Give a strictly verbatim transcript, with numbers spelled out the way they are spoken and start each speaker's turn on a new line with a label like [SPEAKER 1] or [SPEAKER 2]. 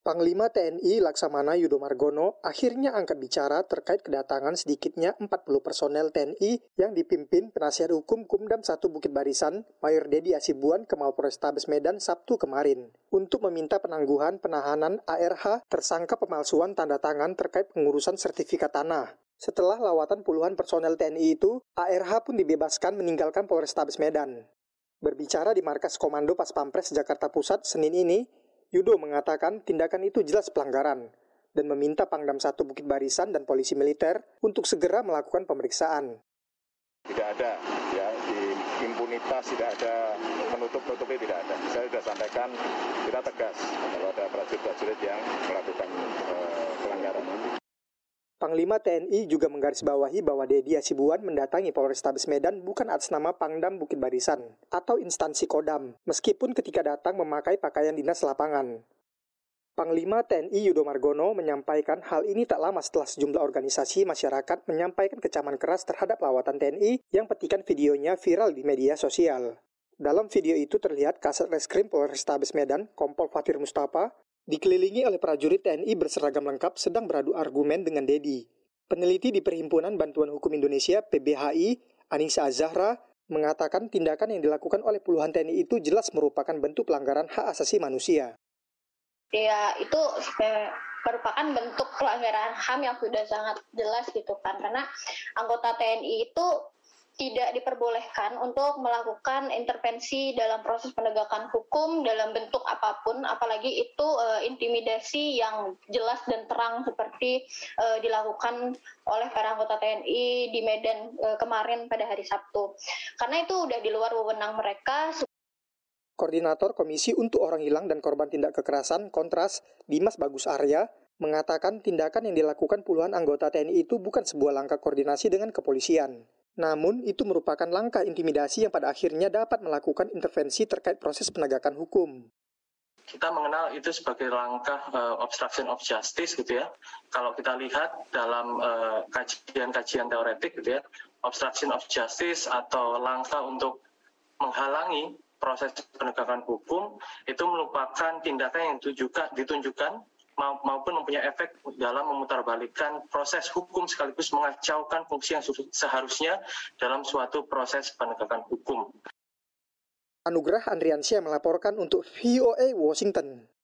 [SPEAKER 1] Panglima T N I Laksamana Yudo Margono akhirnya angkat bicara terkait kedatangan sedikitnya empat puluh personel T N I yang dipimpin penasihat hukum Kumdam satu Bukit Barisan, Mayor Dedi Asibuan ke Mapolrestabes Medan Sabtu kemarin, untuk meminta penangguhan penahanan A R H tersangka pemalsuan tanda tangan terkait pengurusan sertifikat tanah. Setelah lawatan puluhan personel T N I itu, A R H pun dibebaskan meninggalkan Polrestabes Medan. Berbicara di Markas Komando Pas Pampres Jakarta Pusat Senin ini, Yudo mengatakan tindakan itu jelas pelanggaran dan meminta Pangdam satu Bukit Barisan dan polisi militer untuk segera melakukan pemeriksaan.
[SPEAKER 2] Tidak ada, ya, di impunitas tidak ada, menutup-nutupi tidak ada. Saya sudah sampaikan, kita tegas kalau ada prajurit-prajurit yang melakukan uh, pelanggaran.
[SPEAKER 1] Panglima T N I juga menggarisbawahi bahwa Dedi Asibuan mendatangi Polrestabes Medan bukan atas nama Pangdam Bukit Barisan atau instansi Kodam, meskipun ketika datang memakai pakaian dinas lapangan. Panglima T N I Yudo Margono menyampaikan hal ini tak lama setelah sejumlah organisasi masyarakat menyampaikan kecaman keras terhadap lawatan T N I yang petikan videonya viral di media sosial. Dalam video itu terlihat Kasat Reskrim Polrestabes Medan, Kompol Fatir Mustafa, dikelilingi oleh prajurit T N I berseragam lengkap sedang beradu argumen dengan Dedi. Peneliti di Perhimpunan Bantuan Hukum Indonesia P B H I, Anissa Azahra, mengatakan tindakan yang dilakukan oleh puluhan T N I itu jelas merupakan bentuk pelanggaran hak asasi manusia.
[SPEAKER 3] Ya, itu merupakan bentuk pelanggaran H A M yang sudah sangat jelas gitu kan, karena anggota T N I itu tidak diperbolehkan untuk melakukan intervensi dalam proses penegakan hukum dalam bentuk apapun, apalagi itu e, intimidasi yang jelas dan terang seperti e, dilakukan oleh para anggota T N I di Medan e, kemarin pada hari Sabtu. Karena itu udah di luar wewenang mereka.
[SPEAKER 1] Koordinator Komisi untuk Orang Hilang dan Korban Tindak Kekerasan Kontras, Dimas Bagus Arya, mengatakan tindakan yang dilakukan puluhan anggota T N I itu bukan sebuah langkah koordinasi dengan kepolisian. Namun, itu merupakan langkah intimidasi yang pada akhirnya dapat melakukan intervensi terkait proses penegakan hukum.
[SPEAKER 4] Kita mengenal itu sebagai langkah uh, obstruction of justice gitu ya. Kalau kita lihat dalam uh, kajian-kajian teoretik gitu ya, obstruction of justice atau langkah untuk menghalangi proses penegakan hukum itu merupakan tindakan yang ditunjukkan, ditunjukkan maupun mempunyai efek dalam memutarbalikkan proses hukum sekaligus mengacaukan fungsi yang seharusnya dalam suatu proses penegakan hukum.
[SPEAKER 1] Anugrah Andriansyah melaporkan untuk V O A Washington.